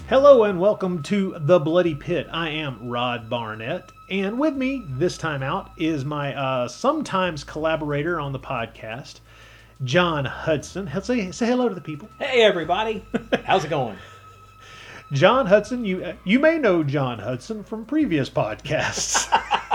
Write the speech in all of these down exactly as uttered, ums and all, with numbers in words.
Hello and welcome to The Bloody Pit. I am Rod Barnett, and with me this time out is my uh, sometimes collaborator on the podcast, John Hudson. Say, say hello to the people. Hey everybody, how's it going? John Hudson, you uh, you may know John Hudson from previous podcasts.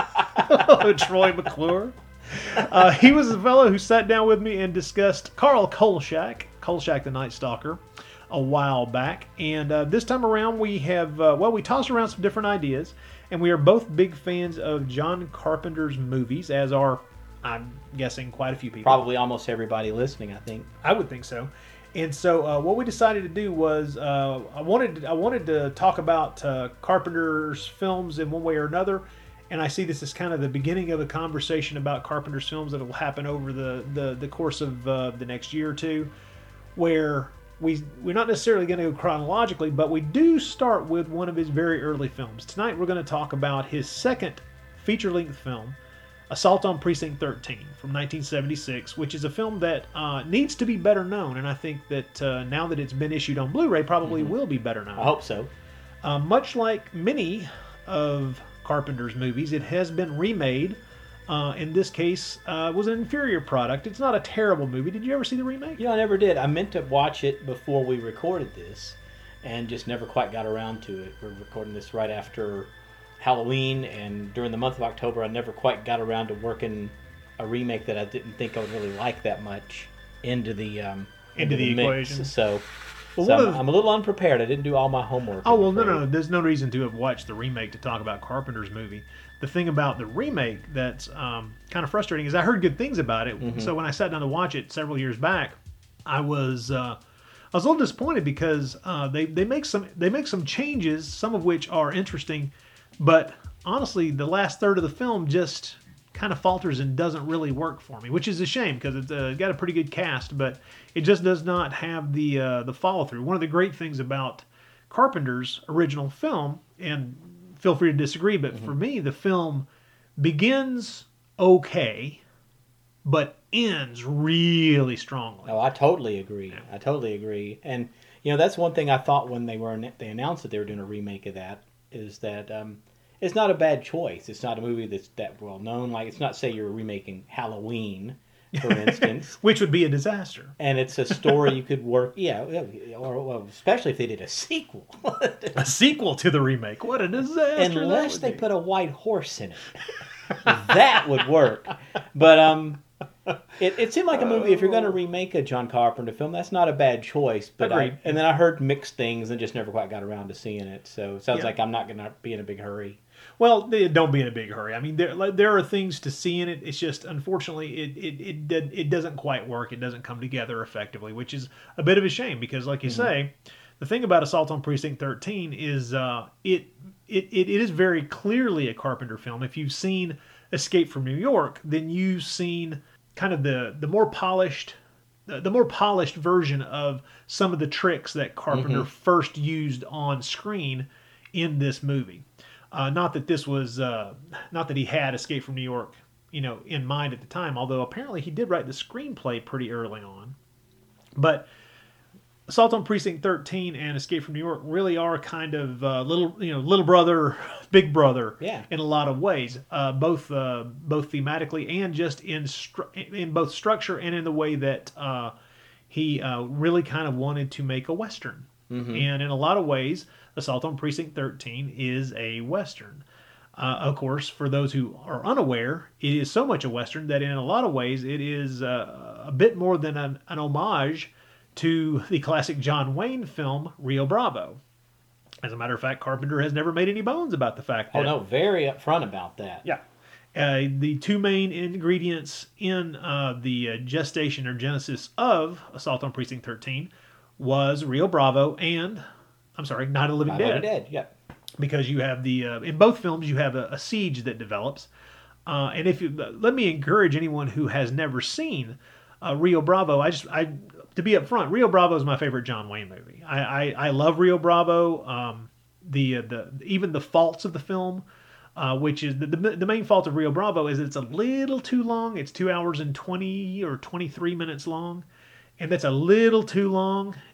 Troy McClure. Uh, he was the fellow who sat down with me and discussed Carl Kolchak, Kolchak the Night Stalker, a while back. And uh, this time around we have, uh, well, we tossed around some different ideas, and we are both big fans of John Carpenter's movies, as are, I'm guessing, quite a few people. Probably almost everybody listening, I think. I would think so. And so uh, what we decided to do was uh, I wanted I wanted to talk about uh, Carpenter's films in one way or another, and I see this as kind of the beginning of a conversation about Carpenter's films that will happen over the, the, the course of uh, the next year or two, where we, we're not necessarily going to go chronologically, but we do start with one of his very early films. Tonight we're going to talk about his second feature-length film, Assault on Precinct thirteen from nineteen seventy-six, which is a film that uh, needs to be better known, and I think that uh, now that it's been issued on Blu-ray, probably mm-hmm. will be better known. I hope so. Uh, much like many of Carpenter's movies, it has been remade. Uh, in this case, uh, was an inferior product. It's not a terrible movie. Did you ever see the remake? You know, I never did. I meant to watch it before we recorded this, and just never quite got around to it. We're recording this right after Halloween, and during the month of October, I never quite got around to working a remake that I didn't think I would really like that much into the um, into, into the, the mix. equation. So, well, so I'm, of, I'm a little unprepared. I didn't do all my homework. Oh well, no, no, no. There's no reason to have watched the remake to talk about Carpenter's movie. The thing about the remake that's um, kind of frustrating is I heard good things about it. Mm-hmm. So when I sat down to watch it several years back, I was uh, I was a little disappointed because uh, they they make some they make some changes, some of which are interesting. But honestly, the last third of the film just kind of falters and doesn't really work for me, which is a shame because it's uh, got a pretty good cast, but it just does not have the uh, the follow through. One of the great things about Carpenter's original film, and feel free to disagree, but mm-hmm. for me, the film begins okay, but ends really strongly. Oh, I totally agree. Yeah. I totally agree. And you know, that's one thing I thought when they were they announced that they were doing a remake of that. Is that um, it's not a bad choice. It's not a movie that's that well known. Like, it's not, say, you're remaking Halloween, for instance. Which would be a disaster. And it's a story you could work, yeah, or well, especially if they did a sequel. A sequel to the remake. What a disaster. Unless they be. put a white horse in it. That would work. But um, it, it seemed like a movie, if you're going to remake a John Carpenter film, that's not a bad choice. But I, and then I heard mixed things and just never quite got around to seeing it. So it sounds yeah. like I'm not going to be in a big hurry. Well, don't be in a big hurry. I mean, there there are things to see in it. It's just, unfortunately, it it it, it doesn't quite work. It doesn't come together effectively, which is a bit of a shame because, like you mm-hmm. say, the thing about Assault on Precinct thirteen is uh, it, it it it is very clearly a Carpenter film. If you've seen Escape from New York, then you've seen kind of the the more polished the, the more polished version of some of the tricks that Carpenter mm-hmm. first used on screen in this movie. Uh, not that this was, uh, not that he had Escape from New York, you know, in mind at the time. Although apparently he did write the screenplay pretty early on. But Assault on Precinct thirteen and Escape from New York really are kind of uh, little, you know, little brother, big brother, yeah. in a lot of ways, uh, both uh, both thematically and just in stru- in both structure and in the way that uh, he uh, really kind of wanted to make a Western. Mm-hmm. And in a lot of ways, Assault on Precinct thirteen is a Western. Uh, of course, for those who are unaware, it is so much a Western that in a lot of ways it is uh, a bit more than an, an homage to the classic John Wayne film, Rio Bravo. As a matter of fact, Carpenter has never made any bones about the fact that... Oh, no, very upfront about that. Yeah. Uh, the two main ingredients in uh, the uh, gestation or genesis of Assault on Precinct thirteen was Rio Bravo and, I'm sorry, Night of the Living Night Dead. Night of the Living Dead, yeah. Because you have the, uh, in both films, you have a, a siege that develops. Uh, and if you, let me encourage anyone who has never seen uh, Rio Bravo, I just, I, to be upfront, Rio Bravo is my favorite John Wayne movie. I, I, I love Rio Bravo. Um, the, uh, the, even the faults of the film, uh, which is the, the the main fault of Rio Bravo is it's a little too long. It's two hours and twenty or twenty-three minutes long. And that's a little too long.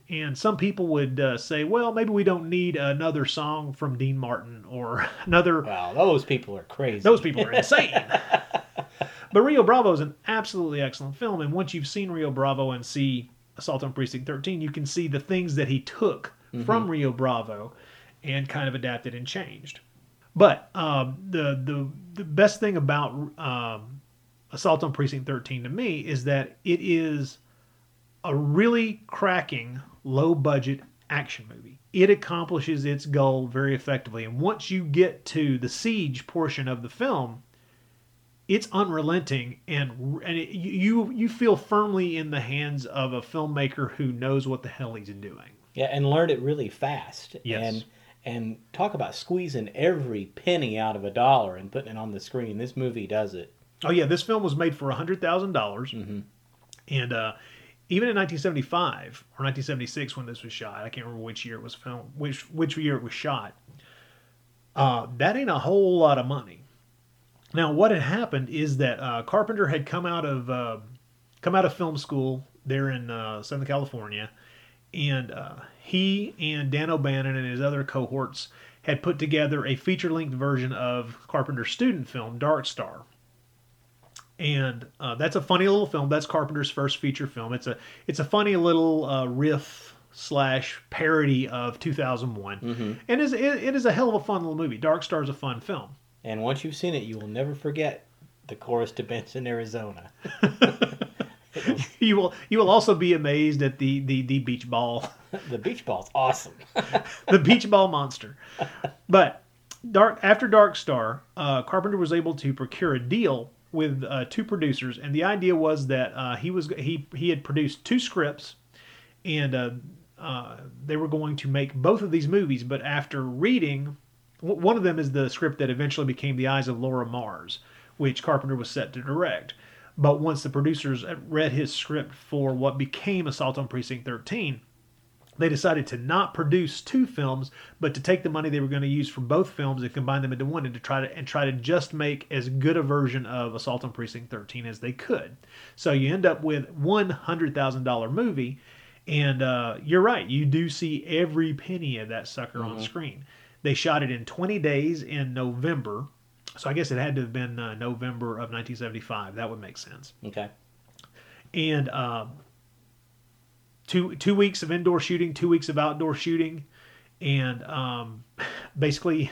And some people would uh, say, well, maybe we don't need another song from Dean Martin or another. Wow, those people are crazy. Those people are insane. But Rio Bravo is an absolutely excellent film. And once you've seen Rio Bravo and see Assault on Precinct thirteen, you can see the things that he took mm-hmm. from Rio Bravo and kind of adapted and changed. But um, the, the, the best thing about um, Assault on Precinct thirteen to me is that it is a really cracking low-budget action movie. It accomplishes its goal very effectively. And once you get to the siege portion of the film, it's unrelenting, and and it, you you feel firmly in the hands of a filmmaker who knows what the hell he's doing. Yeah, and learned it really fast. Yes. And, and talk about squeezing every penny out of a dollar and putting it on the screen. This movie does it. Oh, yeah, this film was made for one hundred thousand dollars. Mm-hmm. And uh, even in nineteen seventy-five or nineteen seventy-six when this was shot, I can't remember which year it was filmed, which which year it was shot, uh, that ain't a whole lot of money. Now, what had happened is that uh, Carpenter had come out of uh, come out of film school there in uh, Southern California, and uh, he and Dan O'Bannon and his other cohorts had put together a feature-length version of Carpenter's student film, Dark Star. And uh, that's a funny little film. That's Carpenter's first feature film. It's a it's a funny little uh, riff slash parody of two thousand one, mm-hmm. and it is, it, it is a hell of a fun little movie. Dark Star is a fun film. And once you've seen it, you will never forget the chorus to Benson, Arizona. you will you will also be amazed at the the, the beach ball. The beach ball's awesome. The beach ball monster. But dark after Dark Star, uh, Carpenter was able to procure a deal with uh, two producers, and the idea was that uh, he was he he had produced two scripts, and uh, uh, they were going to make both of these movies. But after reading, w- one of them is the script that eventually became The Eyes of Laura Mars, which Carpenter was set to direct. But once the producers read his script for what became Assault on Precinct thirteen, they decided to not produce two films, but to take the money they were going to use for both films and combine them into one, and to try to and try to just make as good a version of Assault on Precinct thirteen as they could. So you end up with one hundred thousand dollars movie, and uh, you're right, you do see every penny of that sucker mm-hmm. on screen. They shot it in twenty days in November, so I guess it had to have been uh, November of nineteen seventy-five. That would make sense. Okay. And uh, Two two weeks of indoor shooting, two weeks of outdoor shooting, and um, basically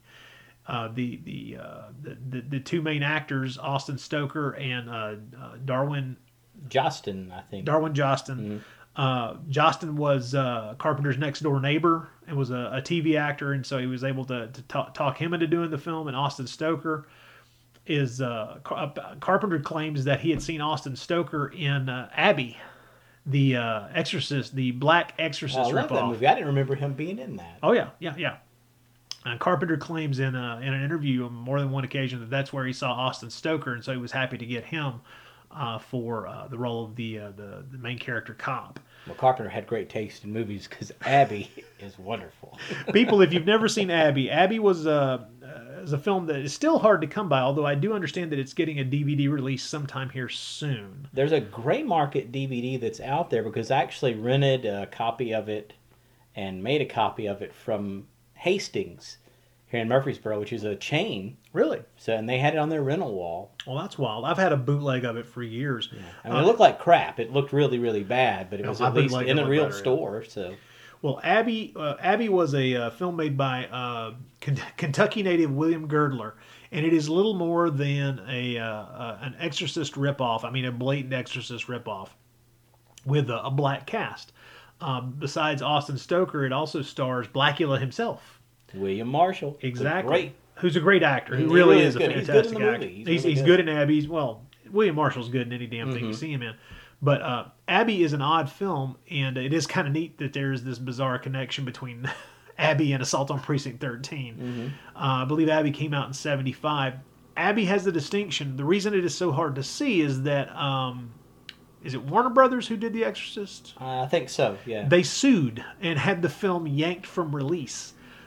uh, the the, uh, the the the two main actors, Austin Stoker and uh, uh, Darwin Jostin, I think. Darwin Jostin. Mm-hmm. Uh, Jostin was uh, Carpenter's next door neighbor and was a, a T V actor, and so he was able to to talk, talk him into doing the film. And Austin Stoker is uh, Car- Carpenter claims that he had seen Austin Stoker in uh, Abby, the uh, Exorcist, the Black Exorcist oh, I love ripoff. that movie. I didn't remember him being in that. Oh yeah, yeah, yeah. And Carpenter claims in a, in an interview on more than one occasion that that's where he saw Austin Stoker, and so he was happy to get him uh, for uh, the role of the, uh, the the main character cop. Well, Carpenter had great taste in movies because Abby is wonderful. People, if you've never seen Abby, Abby was a uh, is a film that is still hard to come by. Although I do understand that it's getting a D V D release sometime here soon. There's a gray market D V D that's out there because I actually rented a copy of it and made a copy of it from Hastings here in Murfreesboro, which is a chain. Really? So, and they had it on their rental wall. Well, that's wild. I've had a bootleg of it for years. Yeah. I mean, uh, it looked like crap. It looked really, really bad, but it was no, at least in a real better, store. Yeah. So, well, Abby, uh, Abby was a uh, film made by uh, Kentucky native William Girdler, and it is little more than a uh, uh, an Exorcist ripoff. I mean, a blatant Exorcist ripoff with a, a black cast. Um, besides Austin Stoker, it also stars Blackula himself. William Marshall. Exactly. Great. Who's a great actor. Who he really, really is, is a good. fantastic he's good actor. He's, he's, really he's good. good in Abby's. Well, William Marshall's good in any damn thing mm-hmm. you see him in. But uh, Abby is an odd film, and it is kind of neat that there's this bizarre connection between Abby and Assault on Precinct thirteen. Mm-hmm. Uh, I believe Abby came out in seventy-five. Abby has the distinction. The reason it is so hard to see is that, um, is it Warner Brothers who did The Exorcist? Uh, I think so, yeah. They sued and had the film yanked from release.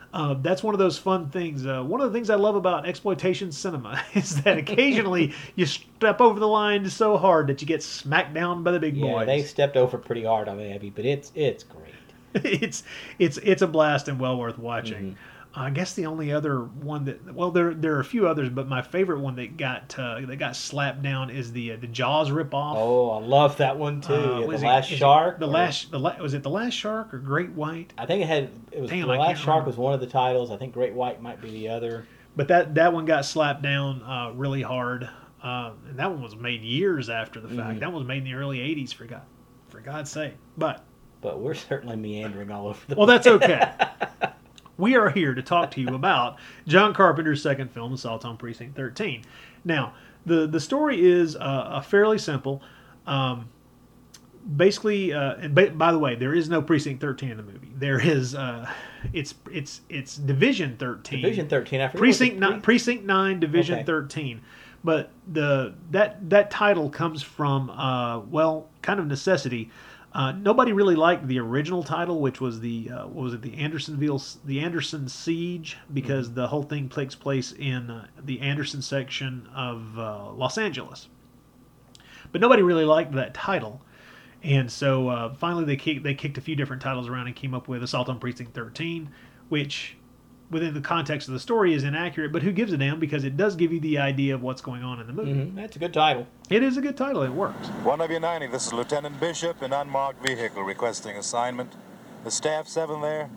Uh, that's one of those fun things. Uh, one of the things I love about exploitation cinema is that occasionally you step over the line so hard that you get smacked down by the big Yeah, boys. they stepped over pretty hard on Abby, but it's it's great. it's it's it's a blast and well worth watching. Mm-hmm. I guess the only other one that well there there are a few others, but my favorite one that got uh, that got slapped down is the uh, the Jaws ripoff. Oh, I love that one too. Uh, Yeah, was the it- Last is it Shark. The or- last the la- was it the Last Shark or Great White? I think it had it was Damn, the I Last can't Shark remember. was one of the titles. I think Great White might be the other. But that that one got slapped down uh, really hard, uh, and that one was made years after the fact. Mhm. That was made in the early eighties. For God, for God's sake! But But we're certainly meandering all over the. well, that's okay. We are here to talk to you about John Carpenter's second film, Assault on Precinct thirteen. Now, the the story is uh, a fairly simple. Um, basically, uh, and by, by the way, there is no Precinct thirteen in the movie. There is, uh, it's it's it's Division thirteen. Division thirteen. I forget what Precinct the nine, Precinct nine, Division Okay. thirteen. But the that that title comes from uh, well, kind of necessity. Uh, nobody really liked the original title, which was the uh, what was it the Andersonville the Anderson Siege, because Mm-hmm. the whole thing takes place in uh, the Anderson section of uh, Los Angeles. But nobody really liked that title, and so uh, finally they kicked, they kicked a few different titles around and came up with Assault on Precinct thirteen, which within the context of the story is inaccurate, but who gives a damn, because it does give you the idea of what's going on in the movie. Mhm, that's a good title. It is a good title. It works. one W ninety, this is Lieutenant Bishop in unmarked vehicle requesting assignment. The staff seven there?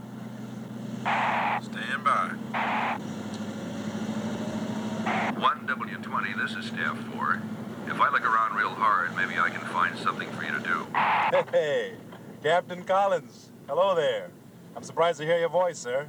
Stand by. one W twenty, this is Staff four. If I look around real hard, maybe I can find something for you to do. Hey, Captain Collins. Hello there. I'm surprised to hear your voice, sir.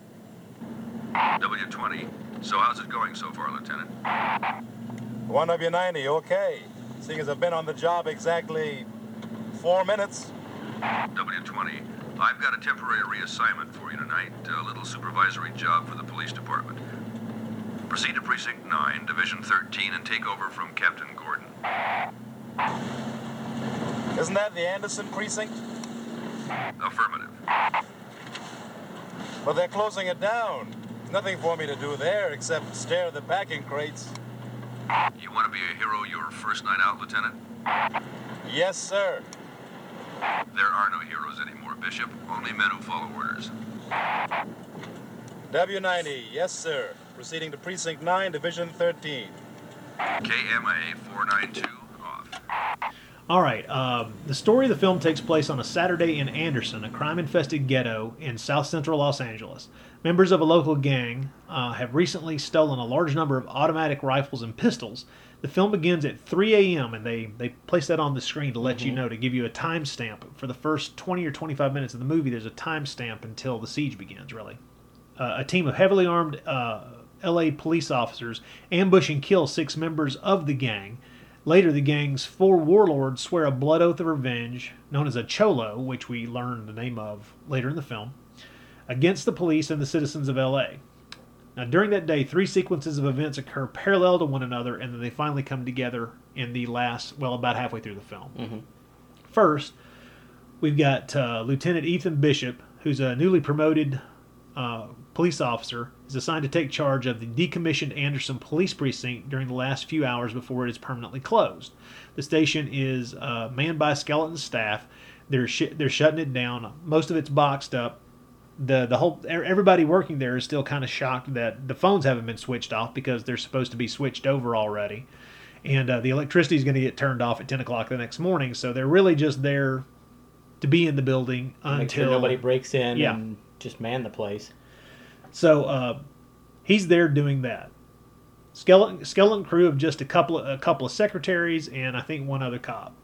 W twenty, so how's it going so far, Lieutenant? one W ninety, okay. Seeing as I've been on the job exactly four minutes. W twenty, I've got a temporary reassignment for you tonight, a little supervisory job for the police department. Proceed to Precinct nine, Division thirteen, and take over from Captain Gordon. Isn't that the Anderson precinct? Affirmative. But they're closing it down. Nothing for me to do there except stare at the packing crates. You want to be a hero your first night out, Lieutenant? Yes, sir. There are no heroes anymore, Bishop. Only men who follow orders. W ninety, yes, sir. Proceeding to Precinct nine, Division thirteen. K M A four nine two, off. All right. Um, the story of the film takes place on a Saturday in Anderson, a crime-infested ghetto in south central Los Angeles. Members of a local gang uh, have recently stolen a large number of automatic rifles and pistols. The film begins at three a.m. and they, they place that on the screen to let you know, to give you a timestamp. For the first twenty or twenty-five minutes of the movie, there's a timestamp until the siege begins, really. Uh, a team of heavily armed uh, L A police officers ambush and kill six members of the gang. Later, the gang's four warlords swear a blood oath of revenge, known as a cholo, which we learn the name of later in the film, against the police and the citizens of L A. Now, during that day, three sequences of events occur parallel to one another, and then they finally come together in the last, well, about halfway through the film. Mm-hmm. First, we've got uh, Lieutenant Ethan Bishop, who's a newly promoted uh, police officer, is assigned to take charge of the decommissioned Anderson Police Precinct during the last few hours before it is permanently closed. The station is uh, manned by a skeleton staff. They're sh- they're shutting it down. Most of it's boxed up. The the whole everybody working there is still kind of shocked that the phones haven't been switched off, because they're supposed to be switched over already, and uh, the electricity is going to get turned off at ten o'clock the next morning. So they're really just there to be in the building until Make sure nobody breaks in Yeah. and just man the place. So uh, he's there doing that. Skeleton skeleton crew of just a couple of, a couple of secretaries and I think one other cop.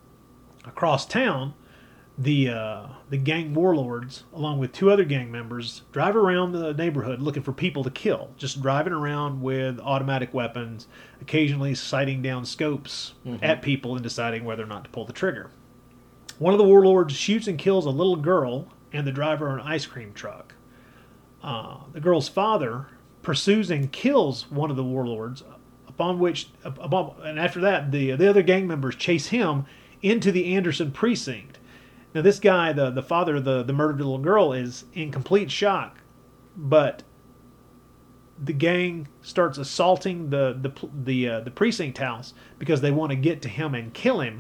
Across town, the uh, the gang warlords, along with two other gang members, drive around the neighborhood looking for people to kill. Just driving around with automatic weapons, occasionally sighting down scopes Mm-hmm. at people and deciding whether or not to pull the trigger. One of the warlords shoots and kills a little girl and the driver of an ice cream truck. Uh, the girl's father pursues and kills one of the warlords, upon which, upon, and after that, the the other gang members chase him into the Anderson precinct. Now, this guy, the the father of the, the murdered little girl, is in complete shock but the gang starts assaulting the the the uh, the precinct house because they want to get to him and kill him,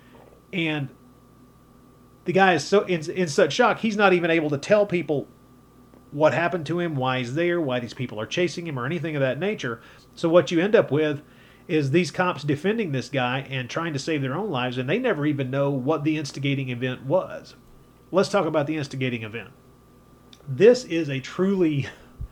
and the guy is so in, in such shock he's not even able to tell people what happened to him, why he's there, why these people are chasing him, or anything of that nature. So what you end up with is these cops defending this guy and trying to save their own lives, and they never even know what the instigating event was. Let's talk about the instigating event. This is a truly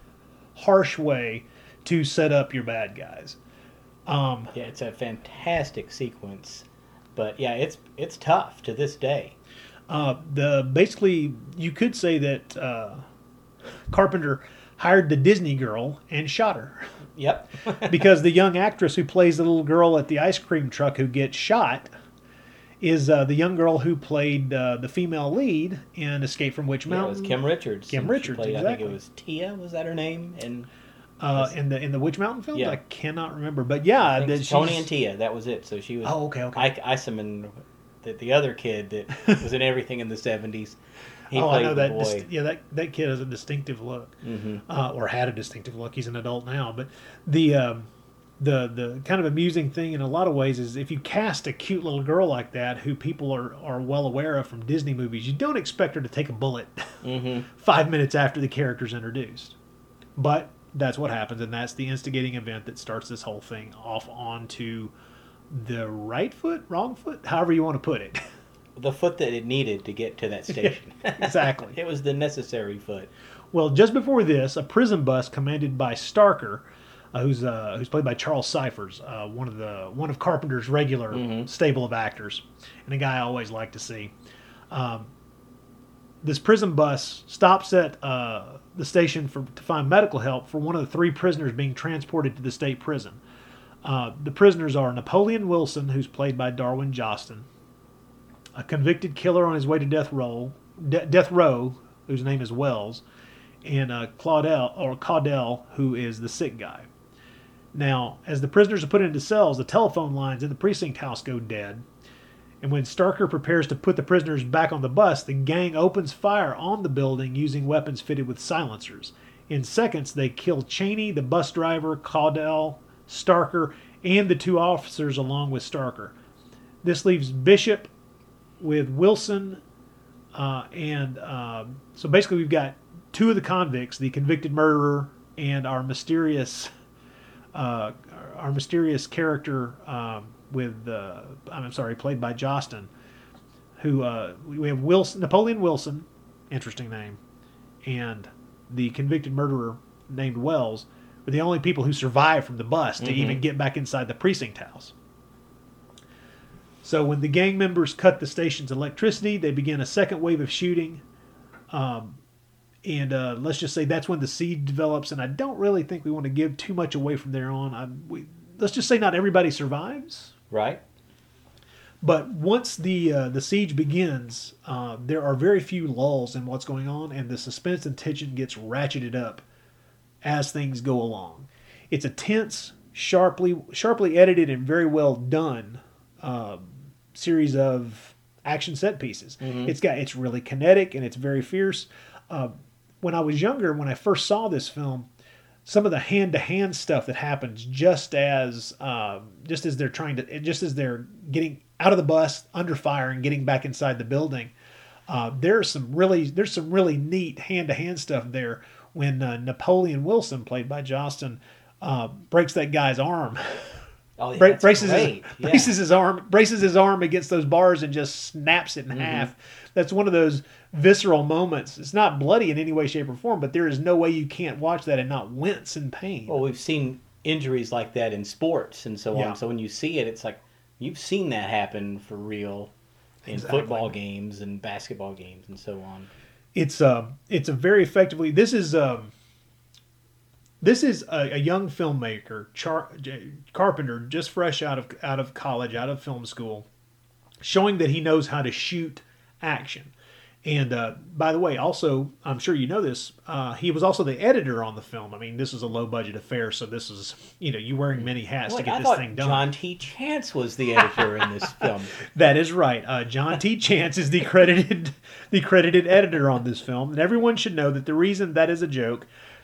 harsh way to set up your bad guys. Um, yeah, it's a fantastic sequence, but yeah, it's it's tough to this day. Uh, the basically, you could say that uh, Carpenter hired the Disney girl and shot her. Yep. Because the young actress who plays the little girl at the ice cream truck who gets shot is uh, the young girl who played uh, the female lead in Escape from Witch Yeah, it Mountain. was Kim Richards. Kim and she Richards, played, exactly. I think it was Tia, was that her name? And Uh, in the in the Witch Mountain films, Yeah. I cannot remember, but yeah, I think that it's Tony she's- and Tia, that was it. So she was Oh, okay, okay. Ike Iseman, the, the other kid that was in everything in the seventies. He oh, I played know the that. boy. Dis- yeah, that that kid has a distinctive look, Mhm. uh, or had a distinctive look. He's an adult now, but the um, the the kind of amusing thing in a lot of ways is if you cast a cute little girl like that, who people are, are well aware of from Disney movies, you don't expect her to take a bullet Mhm. five minutes after the character's introduced. But that's what happens, and that's the instigating event that starts this whole thing off onto the right foot, wrong foot, however you want to put it. The foot that it needed to get to that station. Exactly. It was the necessary foot. Well, just before this, a prison bus commanded by Starker, uh, who's uh, who's played by Charles Cyphers, uh, one of the one of Carpenter's regular Mhm. stable of actors, and a guy I always like to see. Um, this prison bus stops at uh, the station for to find medical help for one of the three prisoners being transported to the state prison. Uh, the prisoners are Napoleon Wilson, who's played by Darwin Jostin, a convicted killer on his way to death row, de- death row, whose name is Wells, and uh, Claudel or Caudell, who is the sick guy. Now, as the prisoners are put into cells, the telephone lines in the precinct house go dead. And when Starker prepares to put the prisoners back on the bus, the gang opens fire on the building using weapons fitted with silencers. In seconds, they kill Cheney, the bus driver, Caudell, Starker, and the two officers along with Starker. This leaves Bishop with Wilson, uh, and uh, so basically we've got two of the convicts, the convicted murderer and our mysterious, uh, our mysterious character um, with, uh, I'm sorry, played by Jostin, who uh, we have Wilson, Napoleon Wilson, interesting name, and the convicted murderer named Wells were the only people who survived from the bus to Mhm. even get back inside the precinct house. So when the gang members cut the station's electricity, they begin a second wave of shooting. Um, and uh, let's just say that's when the siege develops. And I don't really think we want to give too much away from there on. I, we, let's just say not everybody survives. Right? But once the uh, the siege begins, uh, there are very few lulls in what's going on, and the suspense and tension gets ratcheted up as things go along. It's a tense, sharply sharply edited, and very well done uh, series of action set pieces. Mhm. It's got it's really kinetic and it's very fierce. Uh, when I was younger, when I first saw this film, some of the hand-to-hand stuff that happens just as uh, just as they're trying to just as they're getting out of the bus under fire and getting back inside the building, uh, there's some really there's some really neat hand-to-hand stuff there when uh, Napoleon Wilson, played by Jostin, uh, breaks that guy's arm. Oh, yeah, Bra- that's braces great. his, Yeah. braces his arm braces his arm against those bars and just snaps it in Mhm. half. That's one of those visceral moments. It's not bloody in any way, shape, or form, but there is no way you can't watch that and not wince in pain. Well, we've seen injuries like that in sports and so Yeah. on. So when you see it, it's like you've seen that happen for real in Exactly. football games and basketball games and so on. It's uh, it's a very effectively. This is um, this is a, a young filmmaker, Char- J- Carpenter, just fresh out of out of college, out of film school, showing that he knows how to shoot action. And uh, by the way, also, I'm sure you know this, uh, he was also the editor on the film. I mean, this was a low budget affair, so this is, you know, you wearing many hats Wait, to get I this thought thing done. John T. Chance was the editor in this film. That is right. Uh, John T. Chance is the credited the credited editor on this film, and everyone should know that the reason that is a joke,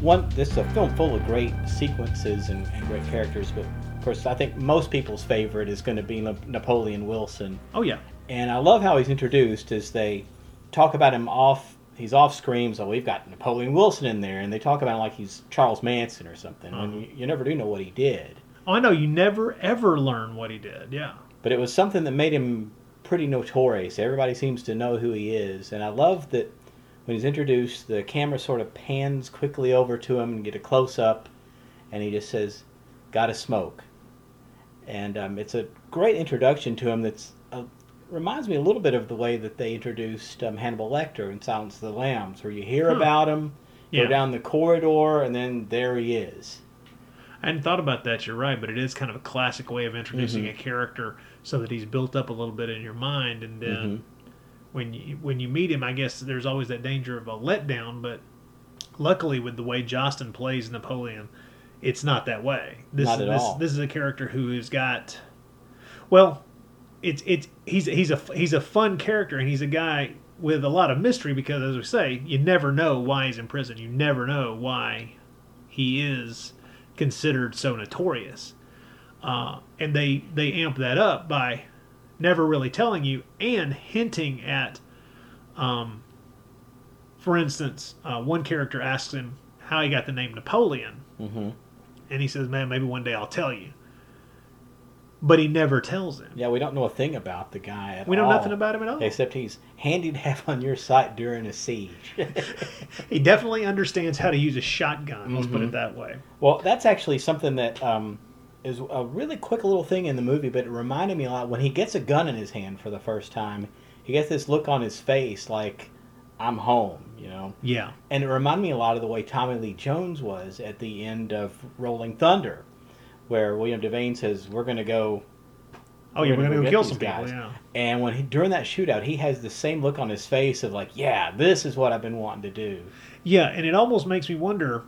one. This is a film full of great sequences and, and great characters, but of course, I think most people's favorite is going to be Na- Napoleon Wilson. Oh yeah. And I love how he's introduced as they talk about him off. He's off screen, so we've got Napoleon Wilson in there, and they talk about him like he's Charles Manson or something. Uh-huh. When you, you never do know what he did. Oh, I know. You never ever learn what he did. Yeah. But it was something that made him pretty notorious. Everybody seems to know who he is, and I love that when he's introduced, the camera sort of pans quickly over to him and get a close up, and he just says, "Gotta smoke." And um, it's a great introduction to him. That's uh, reminds me a little bit of the way that they introduced um, Hannibal Lecter in Silence of the Lambs, where you hear Huh. about him, Yeah. go down the corridor, and then there he is. I hadn't thought about that. You're right, but it is kind of a classic way of introducing Mm-hmm. a character so that he's built up a little bit in your mind, and then Mm-hmm. when you when you meet him, I guess there's always that danger of a letdown. But luckily, with the way Jostin plays Napoleon, it's not that way. This Not is at this, all. this is a character who has got, well, it's it's he's he's a he's a fun character, and he's a guy with a lot of mystery because, as we say, you never know why he's in prison. You never know why he is considered so notorious, uh, and they they amp that up by never really telling you and hinting at, um, for instance, uh, one character asks him how he got the name Napoleon, Mm-hmm. and he says, "Man, maybe one day I'll tell you," but he never tells him. Yeah, we don't know a thing about the guy at all. We know nothing about him at all. Except he's handy to have on your side during a siege. He definitely understands how to use a shotgun. Let's Mm-hmm. put it that way. Well, that's actually something that um, is a really quick little thing in the movie, but it reminded me a lot. When he gets a gun in his hand for the first time, he gets this look on his face like, I'm home, you know? Yeah. And it reminded me a lot of the way Tommy Lee Jones was at the end of Rolling Thunder, where William Devane says, we're going to go... Oh, yeah, we're going to go get kill these some people, guys. yeah. And when he, during that shootout, he has the same look on his face of like, yeah, this is what I've been wanting to do. Yeah, and it almost makes me wonder,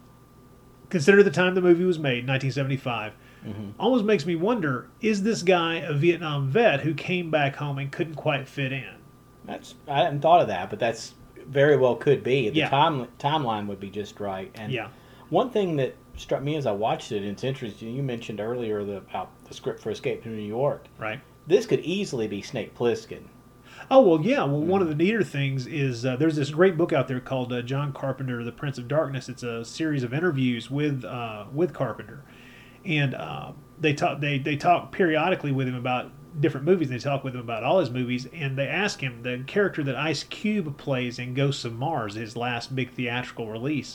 consider the time the movie was made, nineteen seventy-five, Mm-hmm. almost makes me wonder, is this guy a Vietnam vet who came back home and couldn't quite fit in? That's I hadn't thought of that, but that's very well could be. The Yeah. time timeline would be just right. And Yeah. one thing that struck me as I watched it, and it's interesting. You mentioned earlier the, about the script for Escape to New York. Right. This could easily be Snake Plissken. Oh, well, yeah. Well, one of the neater things is uh, there's this great book out there called uh, John Carpenter, The Prince of Darkness. It's a series of interviews with uh, with Carpenter. And uh, they talk they, they talk periodically with him about different movies. They talk with him about all his movies. And they ask him, the character that Ice Cube plays in Ghosts of Mars, his last big theatrical release,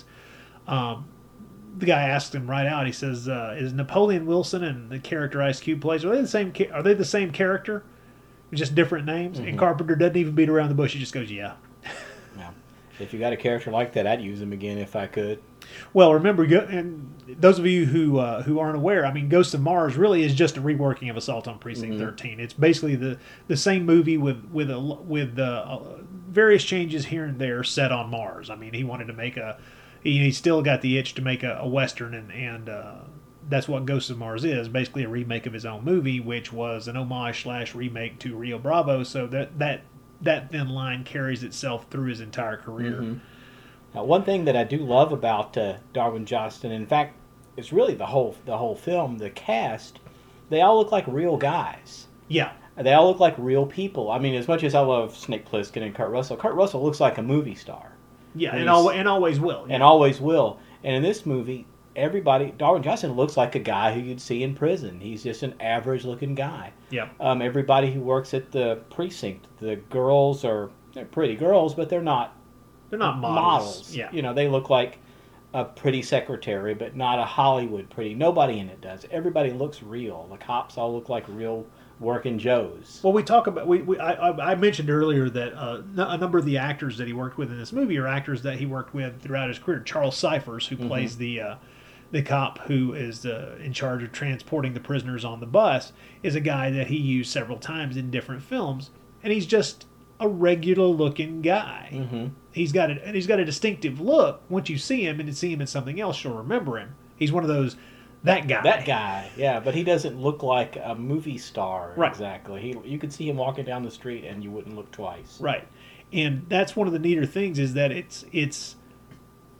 um, the guy asked him right out, he says, uh, is Napoleon Wilson and the character Ice Cube plays, are they the same, ca- are they the same character? Just different names? Mm-hmm. And Carpenter doesn't even beat around the bush. He just goes, yeah. Now, if you got a character like that, I'd use him again if I could. Well, remember, go- and those of you who uh, who aren't aware, I mean, Ghosts of Mars really is just a reworking of Assault on Precinct Mm-hmm. thirteen. It's basically the, the same movie with with a with uh, various changes here and there set on Mars. I mean, he wanted to make a he, he still got the itch to make a, a western, and and uh, that's what Ghosts of Mars is, basically a remake of his own movie, which was an homage slash remake to Rio Bravo. So that that that thin line carries itself through his entire career. Mm-hmm. Now, one thing that I do love about uh, Darwin Jostin, in fact, it's really the whole the whole film, the cast, they all look like real guys. Yeah. They all look like real people. I mean, as much as I love Snake Plissken and Kurt Russell, Kurt Russell looks like a movie star. Yeah, And and, he's- al- and always will. And always will. And in this movie, everybody, Darwin Jostin looks like a guy who you'd see in prison. He's just an average-looking guy. Yeah. Um, everybody who works at the precinct, the girls are, they're pretty girls, but they're not They're not models. models. Yeah. You know, they look like a pretty secretary, but not a Hollywood pretty. Nobody in it does. Everybody looks real. The cops all look like real working Joes. Well, we talk about we, we I, I I mentioned earlier that uh, n- a number of the actors that he worked with in this movie are actors that he worked with throughout his career. Charles Cyphers, who plays the uh, the cop who is uh, in charge of transporting the prisoners on the bus, is a guy that he used several times in different films, and he's just a regular looking guy. Mm-hmm. He's got a, and he's got a distinctive look. Once you see him and see him in something else, you'll remember him. He's one of those that guy. That guy, yeah, but he doesn't look like a movie star Right. exactly. He, you could see him walking down the street and you wouldn't look twice. Right. And that's one of the neater things is that it's it's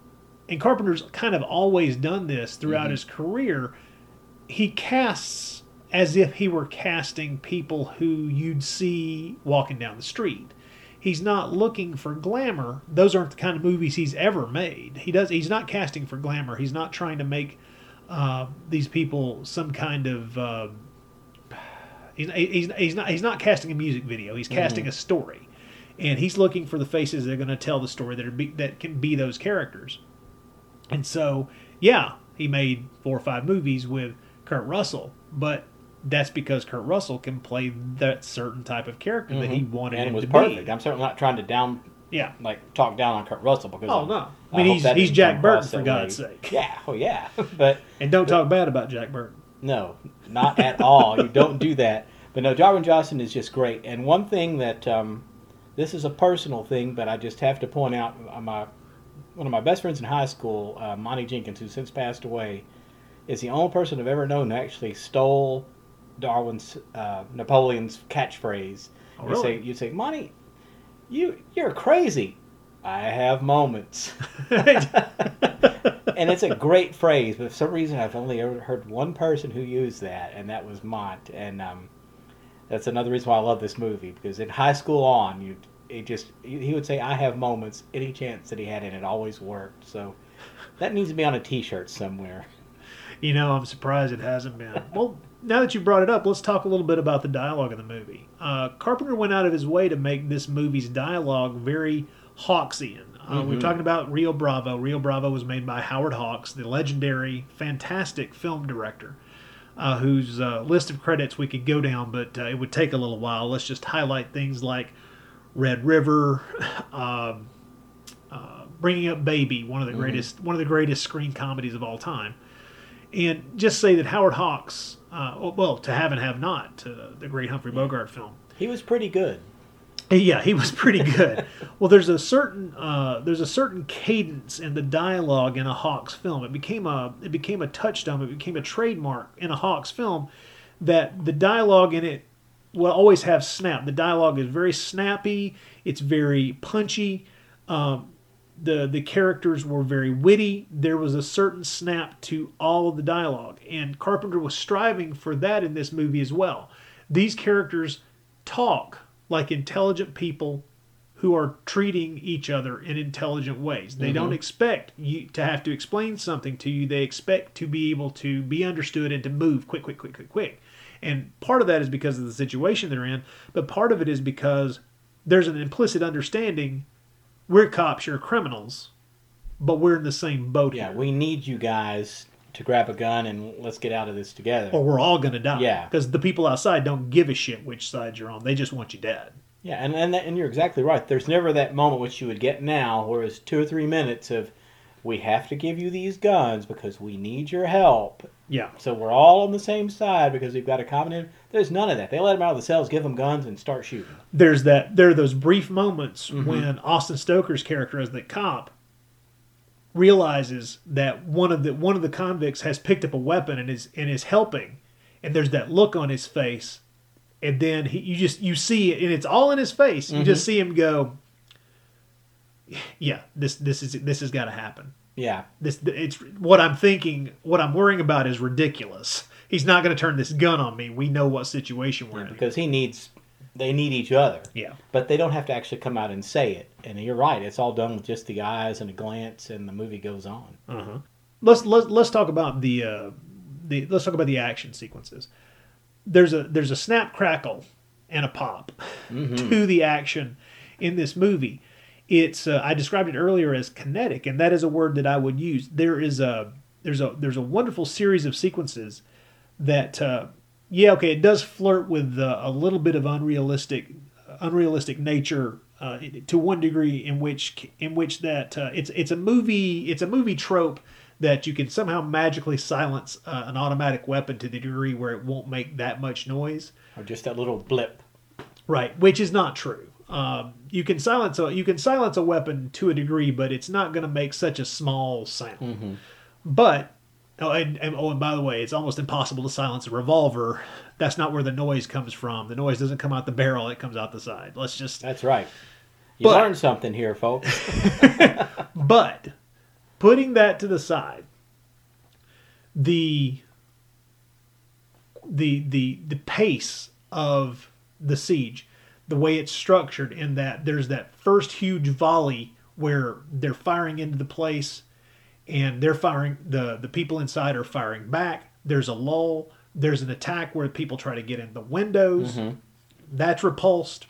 and Carpenter's kind of always done this throughout Mm-hmm. his career. He casts as if he were casting people who you'd see walking down the street. He's not looking for glamour. Those aren't the kind of movies he's ever made. He does. He's not casting for glamour. He's not trying to make uh, these people some kind of. Uh, he's, he's, he's not. He's not casting a music video. He's casting Mm-hmm. a story, and he's looking for the faces that are going to tell the story that are be, that can be those characters. And so, yeah, he made four or five movies with Kurt Russell, but that's because Kurt Russell can play that certain type of character that he wanted and him it was to perfect. be. I'm certainly not trying to down, Yeah. like talk down on Kurt Russell because Oh, I'm- no. I I mean, hope he's- that he's didn't Jack come Burton, across for that God's way. sake. Yeah, oh yeah, but And don't talk bad about Jack Burton. no, not at all. You don't do that. But no, Darwin Johnson is just great. And one thing that um, this is a personal thing, but I just have to point out, uh, my one of my best friends in high school, uh, Monty Jenkins, who since passed away, is the only person I've ever known who actually stole Darwin's uh, Napoleon's catchphrase. Oh, You really? say, you say, Monty, you you're crazy. I have moments. And it's a great phrase, but for some reason I've only ever heard one person who used that, and that was Mont. And um, that's another reason why I love this movie, because in high school on, you it just he would say, "I have moments." Any chance that he had, and it always worked. So that needs to be on a T-shirt somewhere. You know, I'm surprised it hasn't been. Well, now that you brought it up, let's talk a little bit about the dialogue in the movie. Uh, Carpenter went out of his way to make this movie's dialogue very Hawksian. Uh, We're talking about Rio Bravo. Rio Bravo was made by Howard Hawks, the legendary, fantastic film director, uh, whose uh, list of credits we could go down, but uh, it would take a little while. Let's just highlight things like Red River, um, uh, Bringing Up Baby, one of the greatest, one of the greatest screen comedies of all time. And just say that Howard Hawks, uh, well, To Have and Have Not, uh, the great Humphrey Bogart film. He was pretty good. Yeah, he was pretty good. Well, there's a certain uh, there's a certain cadence in the dialogue in a Hawks film. It became a it became a touchstone. It became a trademark in a Hawks film that the dialogue in it will always have snap. The dialogue is very snappy. It's very punchy. Um, the the characters were very witty. There was a certain snap to all of the dialogue, and Carpenter was striving for that in this movie as well. These characters talk like intelligent people who are treating each other in intelligent ways. They don't expect you to have to explain something to you. They expect to be able to be understood and to move quick, quick, quick, quick, quick. And part of that is because of the situation they're in, but part of it is because there's an implicit understanding: we're cops, you're criminals, but we're in the same boat Yeah, here. we need you guys to grab a gun and let's get out of this together. Or we're all going to die. Yeah. Because the people outside don't give a shit which side you're on. They just want you dead. Yeah, and and, that, and you're exactly right. There's never that moment which you would get now, where it's two or three minutes of, we have to give you these guns because we need your help. Yeah. So we're all on the same side because we've got a common. There's none of that. They let them out of the cells, give them guns, and start shooting. There's that. There are those brief moments Mm-hmm. when Austin Stoker's character as the cop realizes that one of the one of the convicts has picked up a weapon and is and is helping, and there's that look on his face, and then he, you just you see it, and it's all in his face. You just see him go, "Yeah, this this is this has got to happen. Yeah, This it's what I'm thinking. What I'm worrying about is ridiculous. He's not going to turn this gun on me. We know what situation we're in." because he needs. They need each other. Yeah. But they don't have to actually come out and say it. And you're right. It's all done with just the eyes and a glance, and the movie goes on. Uh-huh. Let's let's let's talk about the uh, the let's talk about the action sequences. There's a there's a snap, crackle, and a pop to the action in this movie. It's uh, I described it earlier as kinetic, and that is a word that I would use. There is a there's a there's a wonderful series of sequences that uh, yeah okay it does flirt with uh, a little bit of unrealistic unrealistic nature. Uh, to one degree, in which in which that uh, it's it's a movie it's a movie trope that you can somehow magically silence uh, an automatic weapon to the degree where it won't make that much noise, Or just that little blip. right? Which is not true. Um, you can silence a you can silence a weapon to a degree, but it's not going to make such a small sound. But oh and, and oh, and by the way, it's almost impossible to silence a revolver. That's not where the noise comes from. The noise doesn't come out the barrel; it comes out the side. Let's just That's right. You But- learned something here, folks. But putting that to the side, the the the the pace of the siege, the way it's structured, in that there's that first huge volley where they're firing into the place, and they're firing, the the people inside are firing back. There's a lull. There's an attack where people try to get in the windows. Mm-hmm. That's repulsed,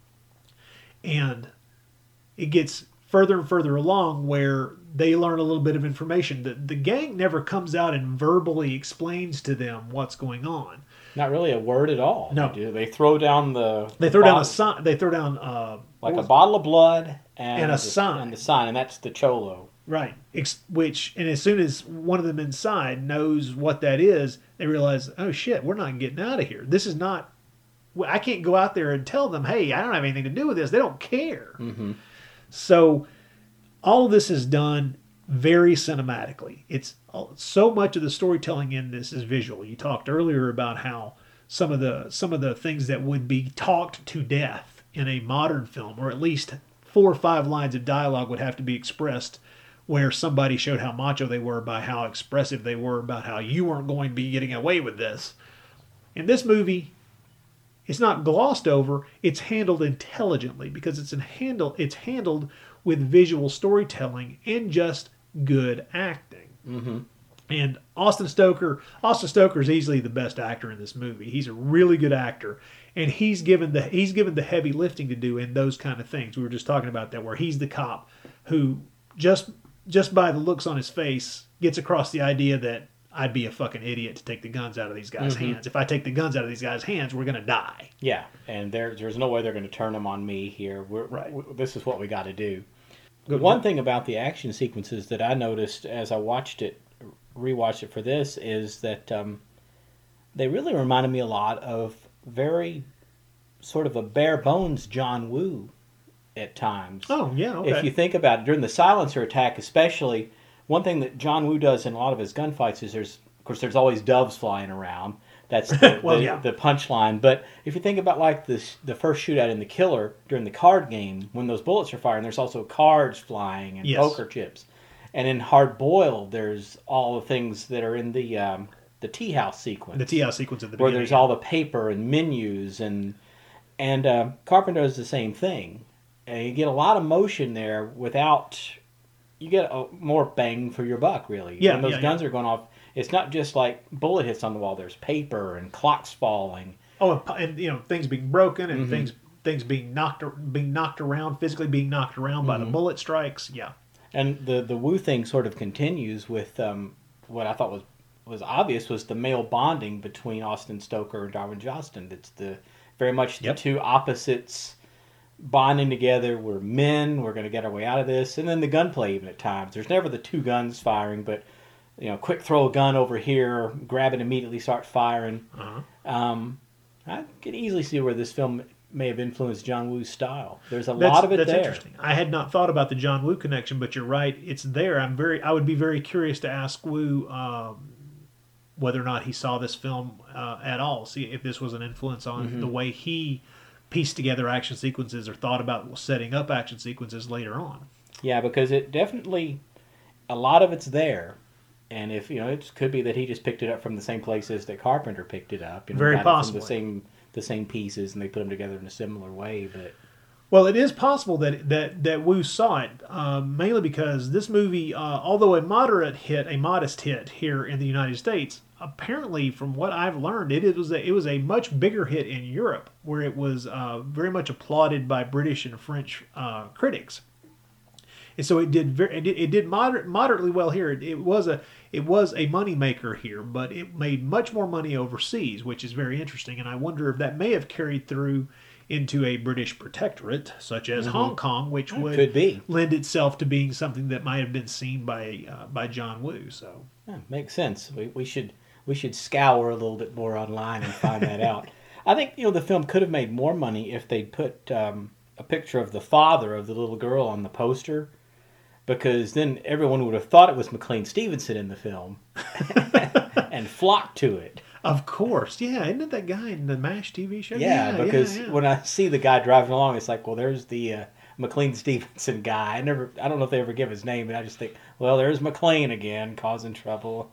and it gets further and further along where they learn a little bit of information. The, the gang never comes out and verbally explains to them what's going on. Not really a word at all. No. They, do. They throw down the... They throw bottle, down a sign. They throw down uh, like a was- bottle of blood and, And a the, sign. And the sign, and that's the Cholo. Right. Ex- which, and as soon as one of them inside knows what that is, they realize, oh shit, we're not getting out of here. This is not. I can't go out there and tell them, hey, I don't have anything to do with this. They don't care. Mm-hmm. So all of this is done very cinematically. It's so much of the storytelling in this is visual. You talked earlier about how some of the some of the things that would be talked to death in a modern film, or at least four or five lines of dialogue would have to be expressed, where somebody showed how macho they were by how expressive they were about how you weren't going to be getting away with this. In this movie, it's not glossed over. It's handled intelligently because it's in handle. It's handled with visual storytelling and just good acting. Mm-hmm. And Austin Stoker, Austin Stoker is easily the best actor in this movie. He's a really good actor, and he's given the he's given the heavy lifting to do in those kind of things. We were just talking about that, where he's the cop who just just by the looks on his face gets across the idea that I'd be a fucking idiot to take the guns out of these guys' Mm-hmm. hands. If I take the guns out of these guys' hands, we're gonna die. Yeah, and there, there's no way they're going to turn them on me here. We're, Right. we- this is what we got to do. Good. One thing about the action sequences that I noticed as I watched it, rewatched it for this, is that um, they really reminded me a lot of very sort of a bare bones John Woo at times. Oh yeah, okay. If you think about it, during the silencer attack especially, one thing that John Woo does in a lot of his gunfights is there's, of course, there's always doves flying around. That's the, Well, the, yeah. the punchline. But if you think about like this, the first shootout in The Killer during the card game, when those bullets are firing, there's also cards flying and Yes. poker chips. And in Hard Boiled, there's all the things that are in the um, the tea house sequence. the T house sequence at the where beginning. there's all the paper and menus, and and uh, Carpenter does the same thing. And you get a lot of motion there without, you get a more bang for your buck, really. Yeah, when those yeah, guns yeah. are going off, it's not just like bullet hits on the wall. There's paper and clocks falling. Oh, and, pu- and you know things being broken and Mhm. things things being knocked being knocked around, physically being knocked around by the Mhm. bullet strikes. Yeah. And the the Woo thing sort of continues with um, what I thought was was obvious was the male bonding between Austin Stoker and Darwin Johnston. It's the very much the Yep. two opposites bonding together. We're men. We're going to get our way out of this. And then the gunplay even at times. There's never the two guns firing, but you know, quick throw a gun over here, grab it immediately, start firing. Uh-huh. Um, I can easily see where this film may have influenced John Woo's style. There's a That's, lot of it that's there. interesting. I had not thought about the John Woo connection, but you're right. It's there. I'm very. I would be very curious to ask Woo um, whether or not he saw this film uh, at all. See if this was an influence on Mm-hmm. the way he pieced together action sequences or thought about setting up action sequences later on. Yeah, because it definitely, a lot of it's there. And if, you know, it could be that he just picked it up from the same places that Carpenter picked it up. You know, Very got it from possibly. the same, the same pieces, and they put them together in a similar way. But Well, it is possible that that that Woo saw it, um, mainly because this movie, uh, although a moderate hit, a modest hit here in the United States, apparently, from what I've learned, it was a, it was a much bigger hit in Europe, where it was uh, very much applauded by British and French uh, critics. And so it did very, it did, it did moderate, moderately well here. It, it was a it was a money maker here, but it made much more money overseas, which is very interesting. And I wonder if that may have carried through into a British protectorate, such as Hong Kong, which would could be. lend itself to being something that might have been seen by uh, by John Woo. So yeah, makes sense. We, we should we should scour a little bit more online and find that out. I think, you know, the film could have made more money if they'd put um, a picture of the father of the little girl on the poster, because then everyone would have thought it was McLean Stevenson in the film and flocked to it. of course, yeah, isn't it that guy in the MASH T V show? Yeah, because yeah, yeah. when I see the guy driving along, it's like, well, there's the uh, McLean Stevenson guy. I never, I don't know if they ever give his name, but I just think, well, there's McLean again causing trouble.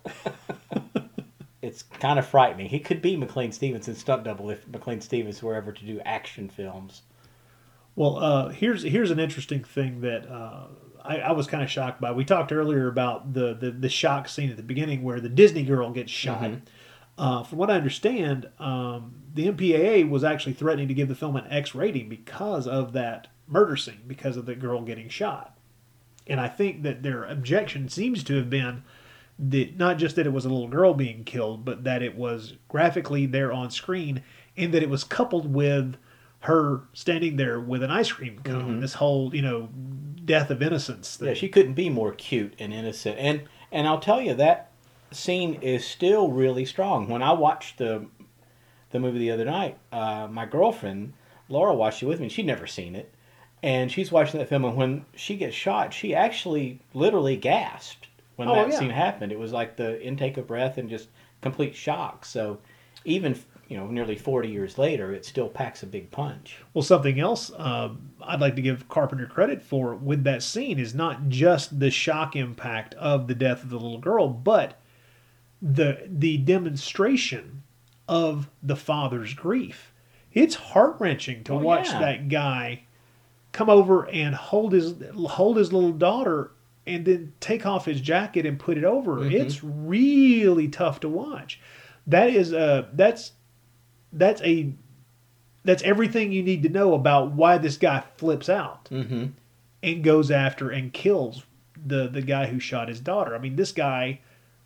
It's kind of frightening. He could be McLean Stevenson's stunt double if McLean Stevens were ever to do action films. Well, uh, here's here's an interesting thing that uh, I, I was kind of shocked by. We talked earlier about the, the, the shock scene at the beginning where the Disney girl gets shot. Mm-hmm. Uh, from what I understand, um, the M P A A was actually threatening to give the film an X rating because of that murder scene, because of the girl getting shot. And I think that their objection seems to have been that not just that it was a little girl being killed, but that it was graphically there on screen and that it was coupled with her standing there with an ice cream cone. Mm-hmm. This whole, you know, death of innocence thing. Yeah, she couldn't be more cute and innocent. And and I'll tell you, that scene is still really strong. When I watched the the movie the other night, uh, my girlfriend, Laura, watched it with me. She'd never seen it. And she's watching that film, and when she gets shot, she actually literally gasped when oh, that yeah. scene happened. It was like the intake of breath and just complete shock. So even, you know, nearly forty years later, it still packs a big punch. Well, something else um, I'd like to give Carpenter credit for with that scene is not just the shock impact of the death of the little girl, but the the demonstration of the father's grief. It's heart-wrenching to oh, watch yeah. that guy come over and hold his hold his little daughter and then take off his jacket and put it over. Mm-hmm. It's really tough to watch. That is uh that's that's a that's everything you need to know about why this guy flips out mm-hmm. and goes after and kills the the guy who shot his daughter. I mean, this guy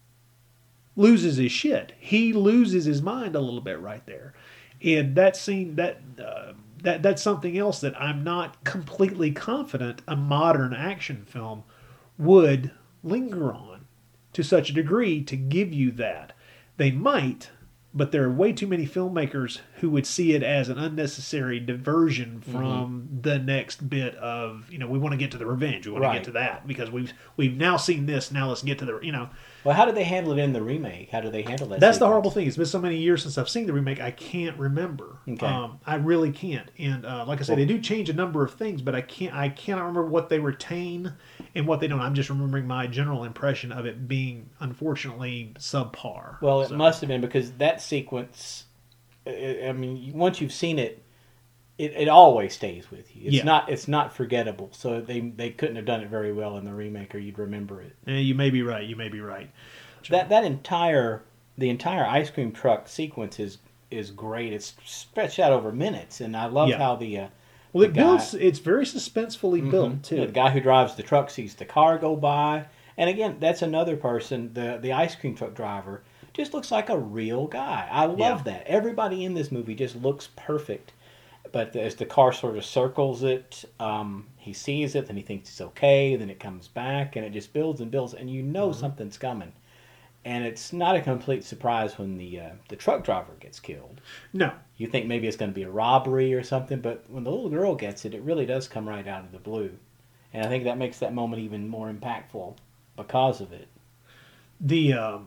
loses his shit. He loses his mind a little bit right there. And that scene, that uh, that that's something else that I'm not completely confident a modern action film would linger on to such a degree to give you that. They might, but there are way too many filmmakers who would see it as an unnecessary diversion from mm-hmm. the next bit of, you know, we want to get to the revenge. We want right. to get to that because we've we've now seen this. Now let's get to the, you know. Well, how did they handle it in the remake? How did they handle that? That's sequence? the horrible thing. It's been so many years since I've seen the remake, I can't remember. Okay. Um, I really can't. And uh, like I said, well, they do change a number of things, but I can't. I cannot remember what they retain and what they don't. I'm just remembering my general impression of it being, unfortunately, subpar. Well, it so. must have been because that sequence. I mean, once you've seen it, it, it always stays with you. It's yeah. not. It's not forgettable. So they they couldn't have done it very well in the remake, or you'd remember it. Eh, you may be right. You may be right. That that entire the entire ice cream truck sequence is is great. It's stretched out over minutes, and I love yeah. how the uh, well the it guy, builds. It's very suspensefully mm-hmm. built too. Yeah, the guy who drives the truck sees the car go by, and again, that's another person. The the ice cream truck driver just looks like a real guy. I love yeah. that. Everybody in this movie just looks perfect. But as the car sort of circles it, um, he sees it, then he thinks it's okay, then it comes back, and it just builds and builds, and you know mm-hmm. something's coming. And it's not a complete surprise when the uh, the truck driver gets killed. No. You think maybe it's going to be a robbery or something, but when the little girl gets it, it really does come right out of the blue. And I think that makes that moment even more impactful because of it. The um,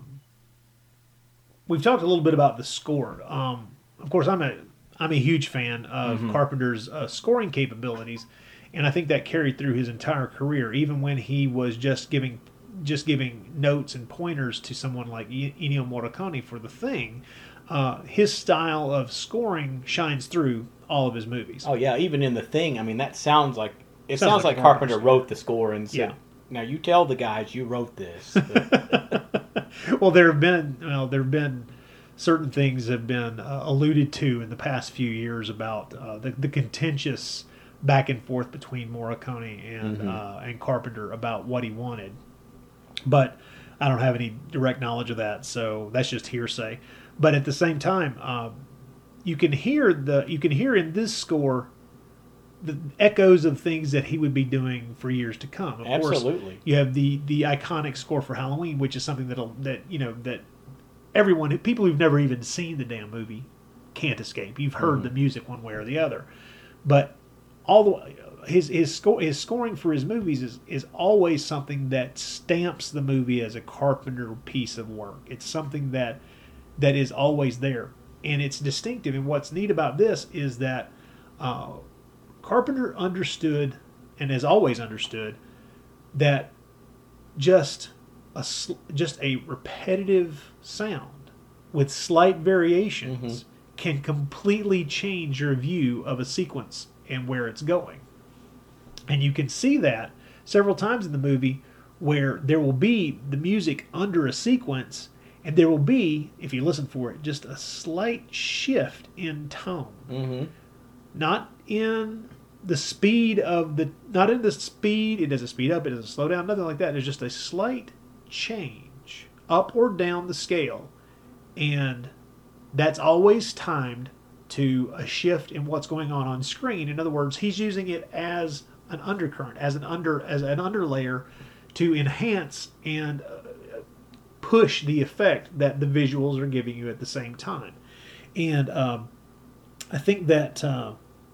we've talked a little bit about the score. Um, of course, I'm a I'm a huge fan of mm-hmm. Carpenter's uh, scoring capabilities, and I think that carried through his entire career, even when he was just giving just giving notes and pointers to someone like Ennio Morricone for The Thing. Uh, his style of scoring shines through all of his movies. Oh yeah, even in The Thing, I mean that sounds like it sounds, sounds like, like Carpenter wrote the score and said, yeah. "Now you tell the guys you wrote this." Well, there have been well, there have been certain things have been uh, alluded to in the past few years about uh, the, the contentious back and forth between Morricone and mm-hmm. uh, and Carpenter about what he wanted. But I don't have any direct knowledge of that, so that's just hearsay. But at the same time, uh, you can hear the you can hear in this score the echoes of things that he would be doing for years to come. Of Absolutely. course, you have the the iconic score for Halloween, which is something that'll that you know that everyone, people who've never even seen the damn movie, can't escape. You've heard mm. the music one way or the other, but all the way. His his score his scoring for his movies is, is always something that stamps the movie as a Carpenter piece of work. It's something that that is always there, and it's distinctive. And what's neat about this is that uh, Carpenter understood and has always understood that just a just a repetitive sound with slight variations mm-hmm. can completely change your view of a sequence and where it's going. And you can see that several times in the movie where there will be the music under a sequence, and there will be, if you listen for it, just a slight shift in tone. Mm-hmm. Not in the speed of the, not in the speed, it doesn't speed up, it doesn't slow down, nothing like that. There's just a slight change up or down the scale. And that's always timed to a shift in what's going on on screen. In other words, he's using it as an undercurrent, as an under, as an underlayer to enhance and uh, push the effect that the visuals are giving you at the same time. And um, I think that uh,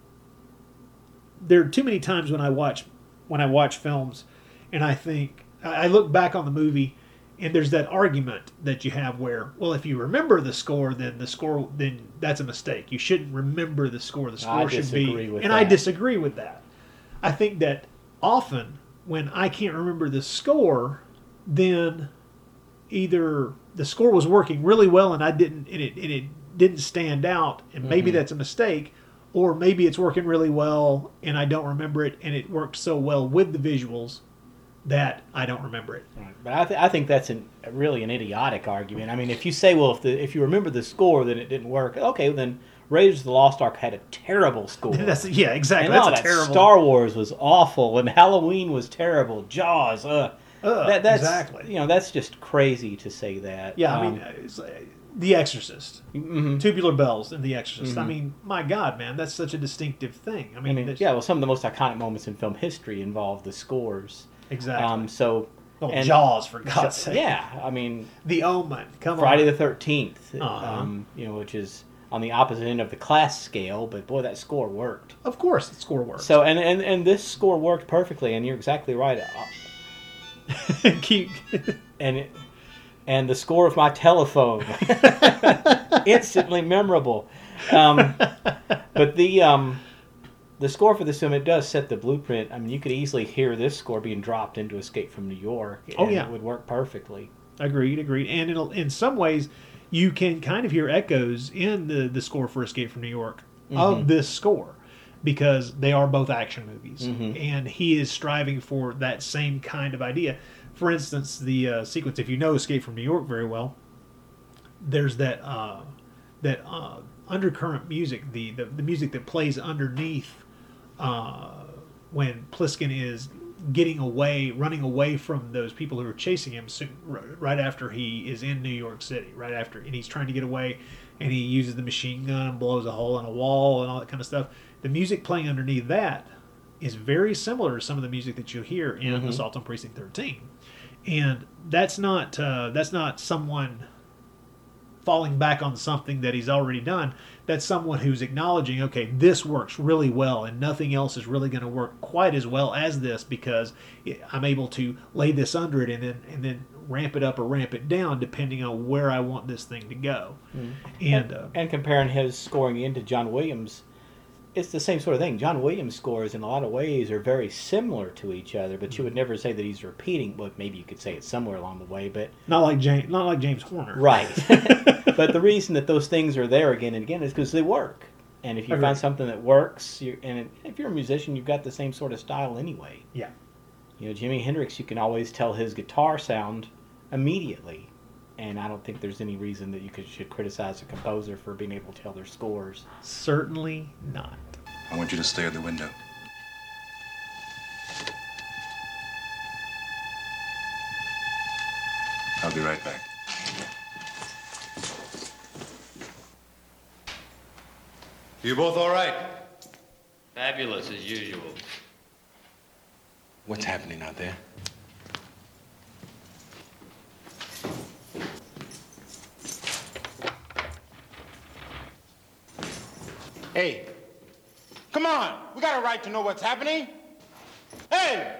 there are too many times when I watch when I watch films, and I think I look back on the movie, and there's that argument that you have where, well, if you remember the score, then the score, then that's a mistake. You shouldn't remember the score. The score I should disagree be, with and that. I disagree with that. I think that often when I can't remember the score, then either the score was working really well and I didn't, and it, and it didn't stand out, and maybe Mm-hmm. that's a mistake, or maybe it's working really well and I don't remember it, and it worked so well with the visuals that I don't remember it. Right. But I, th- I think that's an, really an idiotic argument. I mean, if you say, well, if the if you remember the score, then it didn't work. Okay, then Raiders of the Lost Ark had a terrible score. That's yeah, exactly. And That's all a that terrible. Star Wars was awful, and Halloween was terrible. Jaws, uh, Uh, that, that's exactly. You know, that's just crazy to say that. Yeah, I Um, mean, it's, uh, The Exorcist, mhm. Tubular Bells, and The Exorcist. I Mhm. mean, my God, man, that's such a distinctive thing. I I mean, mean, that's- yeah. Well, some of the most iconic moments in film history involve the scores. exactly. Um, so, oh, and- Jaws, for God's sake. yeah. I mean, The Omen. Come Friday on. the Thirteenth. Uh-huh. Um, you know, which is on the opposite end of the class scale, but boy, that score worked. Of course, the score works. So, and and and this score worked perfectly, and you're exactly right. Uh, keep. and it, and the score of my telephone, instantly memorable. Um, but the um, the score for this film, it does set the blueprint. I mean, you could easily hear this score being dropped into Escape from New York. And Oh, yeah. it would work perfectly. Agreed, agreed. And in, in some ways, you can kind of hear echoes in the, the score for Escape from New York of this score, because they are both action movies. Mhm. And he is striving for that same kind of idea. For instance, the uh, sequence, if you know Escape from New York very well, there's that uh, that uh, undercurrent music, the, the, the music that plays underneath uh, when Pliskin is getting away, running away from those people who are chasing him soon, right after he is in New York City, right after, and he's trying to get away, and he uses the machine gun and blows a hole in a wall and all that kind of stuff. The music playing underneath that is very similar to some of the music that you hear in Mhm. Assault on Precinct thirteen, and that's not uh, that's not someone falling back on something that he's already done. That's someone who's acknowledging, okay, this works really well, and nothing else is really going to work quite as well as this, because it, I'm able to lay this under it and then and then ramp it up or ramp it down depending on where I want this thing to go. And uh, And comparing his scoring into John Williams, it's the same sort of thing. John Williams' scores in a lot of ways are very similar to each other, but you would never say that he's repeating. Well, maybe you could say it somewhere along the way, but not like James, not like James Horner, right. But the reason that those things are there again and again is because they work. And if you Agreed. find something that works, you and if you're a musician, you've got the same sort of style anyway. Yeah. You know, Jimi Hendrix, you can always tell his guitar sound immediately. And I don't think there's any reason that you could, should criticize a composer for being able to tell their scores. Certainly not. I want you to stay at the window. I'll be right back. You both all right? Fabulous as usual. What's happening out there? Hey, come on. We got a right to know what's happening. Hey!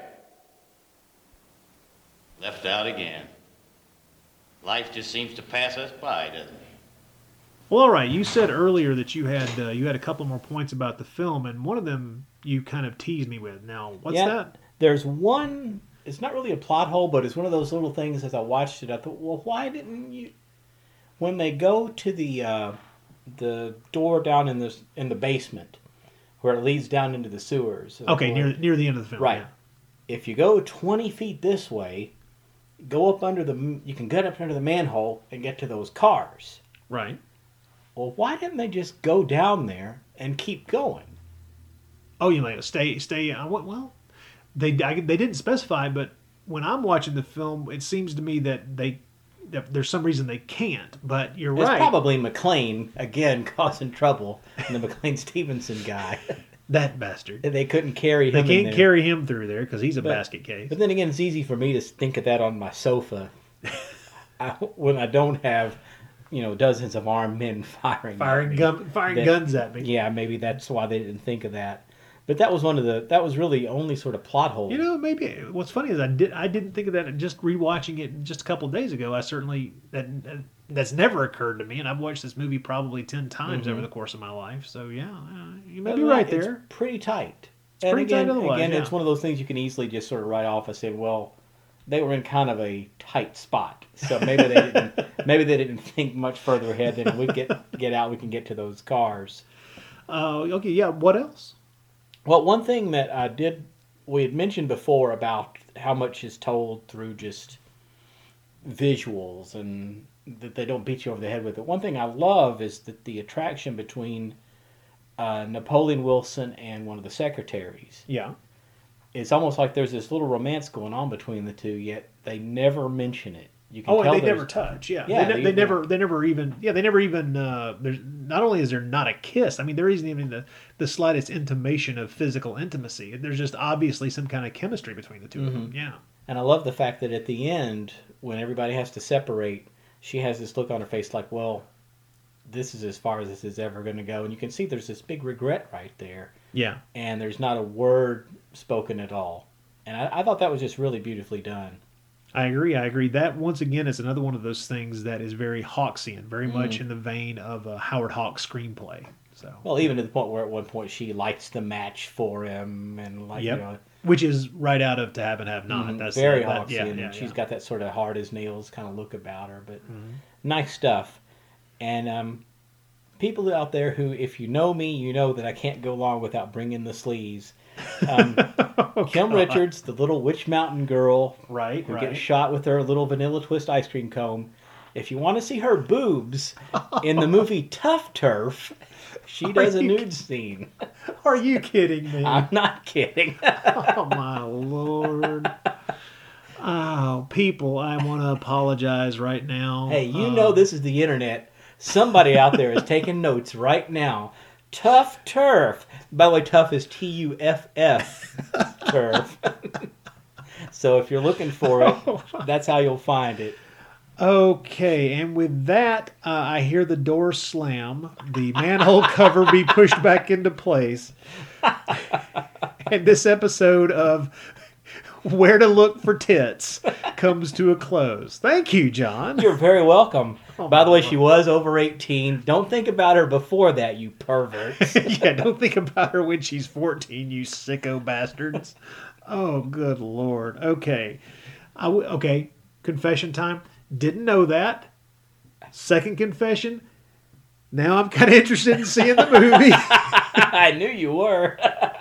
Left out again. Life just seems to pass us by, doesn't it? Well, all right. You said earlier that you had uh, you had a couple more points about the film, and one of them you kind of teased me with. Now, what's Yeah, that? There's one. It's not really a plot hole, but it's one of those little things. As I watched it, I thought, well, why didn't you? When they go to the uh, the door down in the in the basement, where it leads down into the sewers. Okay, where- near near the end of the film. Right. Yeah. If you go twenty feet this way, go up under the. You can get up under the manhole and get to those cars. Right. Well, why didn't they just go down there and keep going? Oh, you mean stay stay? Uh, what- well, they I, they didn't specify, but when I'm watching the film, it seems to me that they that there's some reason they can't. But you're It's right. probably McLean again causing trouble, and the McLean Stevenson guy. That bastard. They couldn't carry They him. in can't there. carry him through there because he's a But- basket case. But then again, it's easy for me to think of that on my sofa I, when I don't have, you know, dozens of armed men firing, at Firing me. gun, firing That- guns at me. Yeah, maybe that's why they didn't think of that. But that was one of the. That was really the only sort of plot hole. You know, maybe what's funny is I did I didn't think of that just rewatching it just a couple of days ago. I certainly that that's never occurred to me, and I've watched this movie probably ten times Mhm. over the course of my life. So yeah, uh, you may But be no, right it's there. pretty tight. It's pretty again, tight otherwise, Again, yeah. it's one of those things you can easily just sort of write off and say, well, they were in kind of a tight spot, so maybe they didn't. maybe they didn't think much further ahead than we get get out. We can get to those cars. Uh, okay, yeah. What else? Well, one thing that I did, we had mentioned before about how much is told through just visuals and that they don't beat you over the head with it. One thing I love is that the attraction between uh, Napoleon Wilson and one of the secretaries. Yeah. It's almost like there's this little romance going on between the two, yet they never mention it. You can Oh, tell and they there's- never touch. Yeah, Yeah, they, ne- they- they never, they never even. Yeah, they never even. Uh, there's not only is there not a kiss. I mean, there isn't even the, the slightest intimation of physical intimacy. There's just obviously some kind of chemistry between the 2 of them. Yeah. And I love the fact that at the end, when everybody has to separate, she has this look on her face like, well, this is as far as this is ever going to go. And you can see there's this big regret right there. Yeah. And there's not a word spoken at all. And I, I thought that was just really beautifully done. I agree. I agree. That once again is another one of those things that is very Hawksian, very Mm. much in the vein of a Howard Hawks screenplay. So. Well, even to the point where at one point she lights the match for him, and like Yep. you know, Which is right out of To Have and Have Not. Mhm, That's very that, Hawksian. yeah, and yeah, she's yeah. got that sort of hard as nails kind of look about her, but Mhm. nice stuff. And um, people out there who, if you know me, you know that I can't go long without bringing the sleaze. Um, Oh, Kim God. Richards, the little Witch Mountain girl, right, who right. gets shot with her little vanilla twist ice cream cone. If you want to see her boobs in the movie Tough Turf, she Are does a you nude kid- scene. Are you kidding me? I'm not kidding. Oh my lord. Oh, people, I want to apologize right now. Hey, you Uh, know this is the internet. Somebody out there is taking notes right now. Tough Turf. By the way, Tough is T U F F. Turf. So if you're looking for it, that's how you'll find it. Okay, and with that, uh, I hear the door slam, the manhole cover be pushed back into place, and this episode of Where to Look for Tits comes to a close. Thank you, John. You're very welcome. Oh, By the way, my she was over eighteen. Don't think about her before that, you perverts. Yeah, don't think about her when she's fourteen, you sicko bastards. Oh, good lord. Okay. I w- okay, confession time. Didn't know that. Second confession. Now I'm kind of interested in seeing the movie. I knew you were.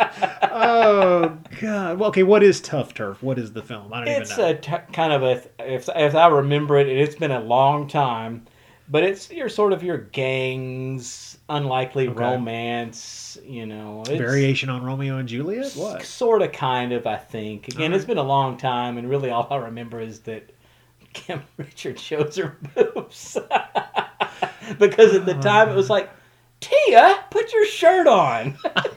Oh, God. Well, okay, what is Tough Turf? What is the film? I don't It's even know. a t- kind of a, if, if I remember it, it's been a long time, but it's your sort of your gangs, unlikely Okay. romance, you know. It's Variation on Romeo and Juliet? What? Sort of, kind of, I think. Again, Alright. it's been a long time, and really all I remember is that Kim Richards shows her boobs. Because at the time it was like, Tia, put your shirt on.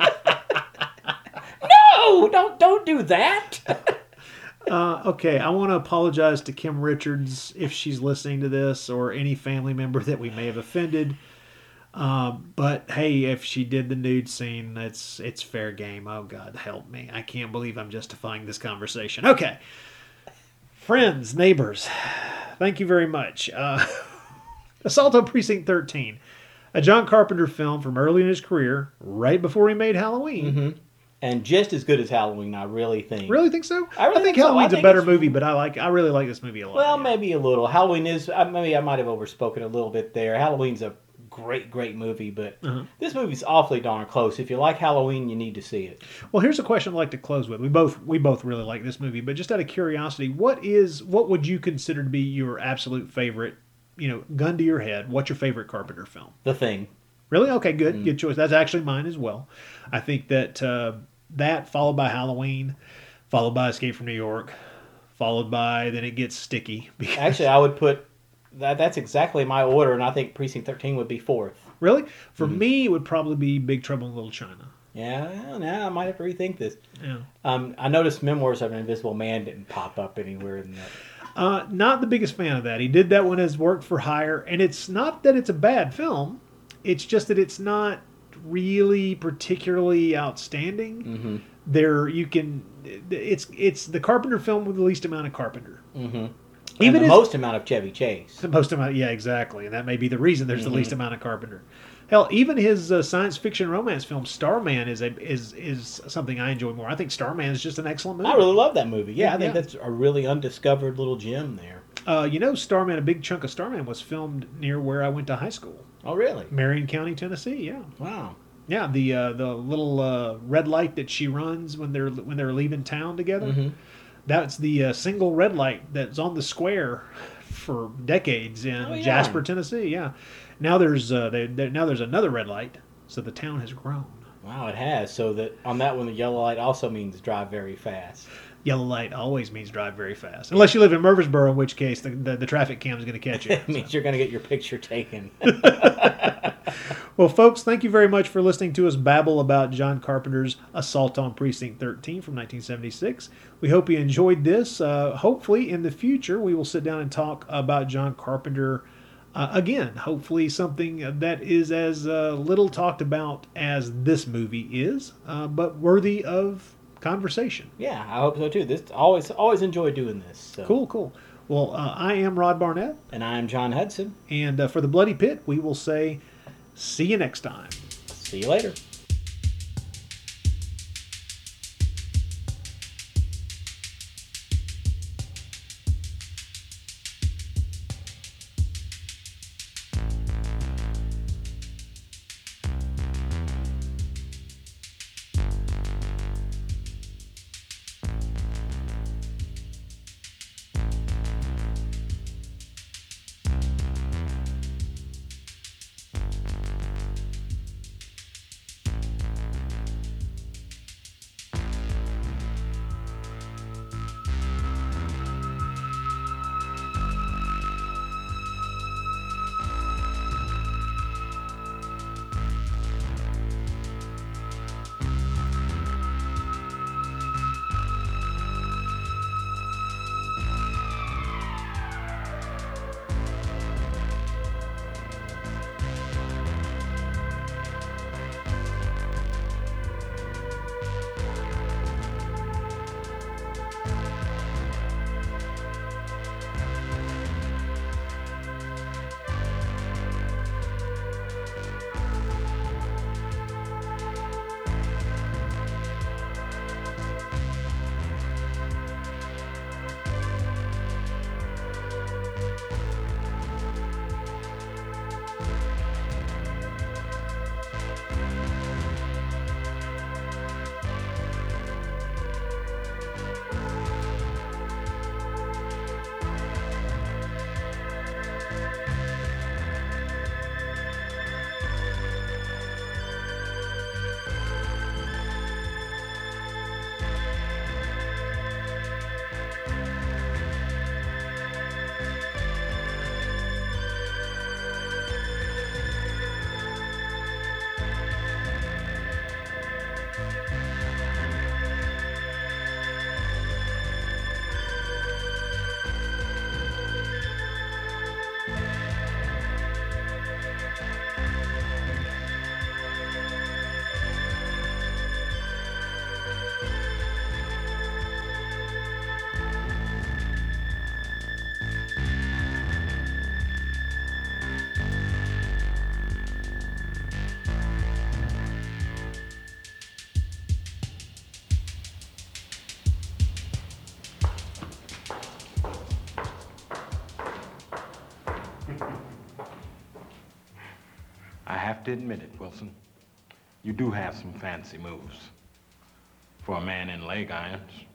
No, don't don't do that. Uh, okay, I want to apologize to Kim Richards if she's listening to this or any family member that we may have offended. Um, but hey, if she did the nude scene, that's it's fair game. Oh God, help me! I can't believe I'm justifying this conversation. Okay, friends, neighbors, thank you very much. Uh, Assault on Precinct thirteen. a John Carpenter film from early in his career, right before he made Halloween. Mm-hmm. And just as good as Halloween, I really think. Really think so? I, really I think think so. Halloween's I think a better it's- movie, but I like. I really like this movie a lot. Well, yeah. maybe a little. Halloween is. I- Maybe I might have overspoken a little bit there. Halloween's a great, great movie, but Uh-huh. this movie's awfully darn close. If you like Halloween, you need to see it. Well, here's a question I'd like to close with. We both we both really like this movie, but just out of curiosity, what is what would you consider to be your absolute favorite? You know, gun to your head. What's your favorite Carpenter film? The Thing. Really? Okay, good, good choice. That's actually mine as well. I think that uh, that followed by Halloween, followed by Escape from New York, followed by then it gets sticky. because- Actually, I would put that. That's exactly my order, and I think Precinct thirteen would be fourth. really, for me, it would probably be Big Trouble in Little China. Yeah, well, now I might have to rethink this. Yeah. Um, I noticed Memoirs of an Invisible Man didn't pop up anywhere in that. Uh, not the biggest fan of that. He did that one as Work for Hire, and it's not that it's a bad film. It's just that it's not really particularly outstanding. Mm-hmm. There, you can. It's it's the Carpenter film with the least amount of Carpenter. Mm-hmm. Even and the his- most amount of Chevy Chase. The most amount, yeah, exactly, and that may be the reason there's Mhm. the least amount of Carpenter. Hell, even his uh, science fiction romance film Starman is a is is something I enjoy more. I think Starman is just an excellent movie. I really love that movie. Yeah, Yeah, I think yeah. that's a really undiscovered little gem there. Uh, you know, Starman, a big chunk of Starman was filmed near where I went to high school, Oh, really? Marion County, Tennessee. Yeah, Wow. yeah. The uh, the little uh, red light that she runs when they're when they're leaving town together. Mhm. That's the uh, single red light that's on the square for decades in Oh, yeah. Jasper, Tennessee. Yeah. Now there's uh, they, they, now there's another red light, so the town has grown. Wow, it has. So that on that one, the yellow light also means drive very fast. Yellow light always means drive very fast, unless you live in Murfreesboro, in which case the the, the traffic cam is going to catch you. It means you're going to get your picture taken. Well, folks, thank you very much for listening to us babble about John Carpenter's Assault on Precinct thirteen from nineteen seventy-six. We hope you enjoyed this. Uh, hopefully, in the future, we will sit down and talk about John Carpenter uh, again. Hopefully, something that is as uh, little talked about as this movie is, uh, but worthy of conversation. Yeah, I hope so too. This always always enjoy doing this. So. Cool, cool. Well, uh, I am Rod Barnett. And I'm John Hudson. And uh, for the Bloody Pit, we will say, see you next time. See you later. I have to admit it, Wilson. You do have some fancy moves. For a man in leg irons.